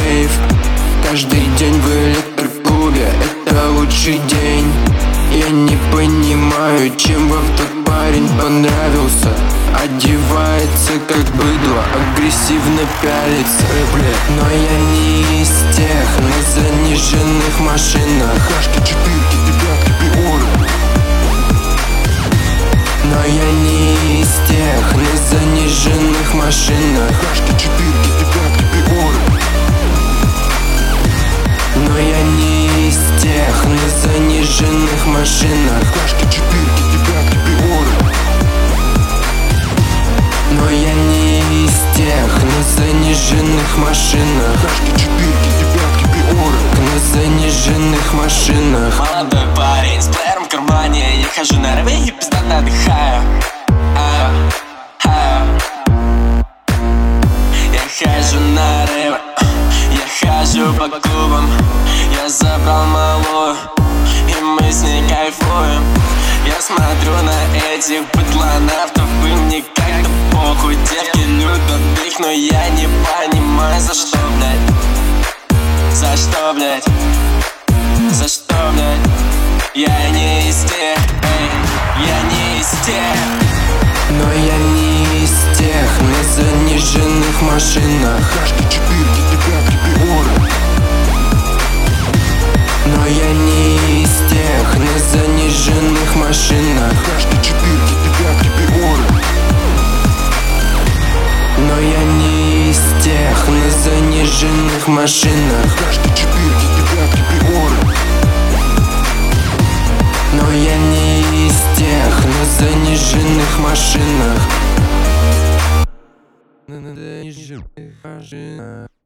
рейв. Каждый день в электроклубе, это лучший день. Я не понимаю, чем вам тот парень понравился. Одевается как быдло, агрессивно пялится. Но я не из тех на заниженных машинах. Хашки, четырки и пятки, приоры. Но я не из тех на заниженных машинах. Хашки, четырки и пятки, приоры. Но я не из тех на заниженных машинах. Хашки, четырки и пятки, приоры. Но я не из тех на заниженных машинах. Хашки, четырки и пятки, приоры. На заниженных машинах. Молодой парень с плеером в кармане. Я хожу на рейве и пиздато отдыхаю. Я хожу на рейве, я хожу по клубам. Я забрал малую, и мы с ней кайфуем. Я смотрю на этих быдлонавтов, им не как-то похуй. Девки любят их, но я не понимаю, за что, блядь. За что, блядь? За что, блядь? Я не из тех, я не из тех. Но я не из тех на заниженных машинах. Хашки, четырки и пятки, приоры. Но я не из тех на заниженных машинах. Хашки, четырки и пятки, приоры. Но я не из тех на заниженных машинах. Хашки, четырки и пятки, приоры. Но я не из тех на заниженных машинах. На заниженных машинах.